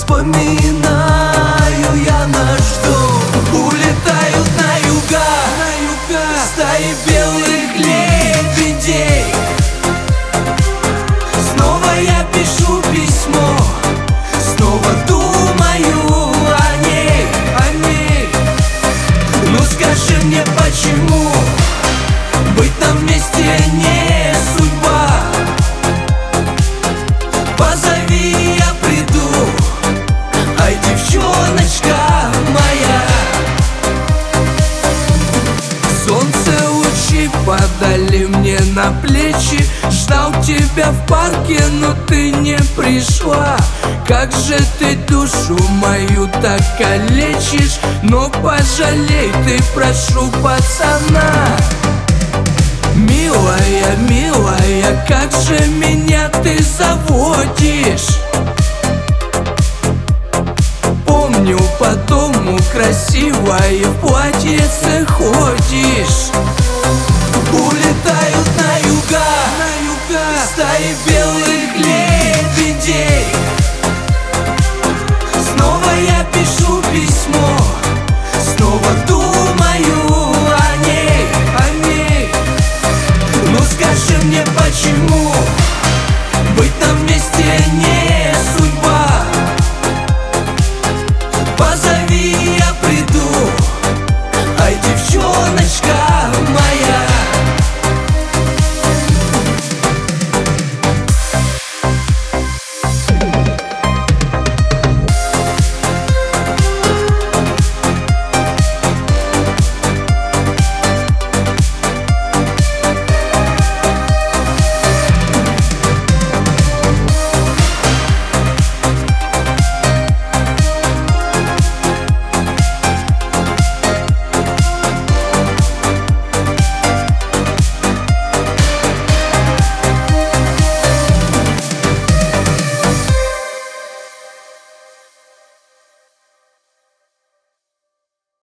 вспоминаю я наш дом. Улетают на юга стаи белых лебедей. Снова я пишу письмо, снова думаю о ней. Ну скажи мне, почему быть нам вместе не судьба? Позови, я приду, ай, девчоночка моя. Солнце лучи падали мне на плечи. Ждал тебя в парке, но ты не пришла. Как же ты душу мою так калечишь. Но пожалей ты, прошу, пацана. Милая, милая, как же меня ты заводишь. Помню, по дому красивая в платьице ходишь. Улетают на юга стаи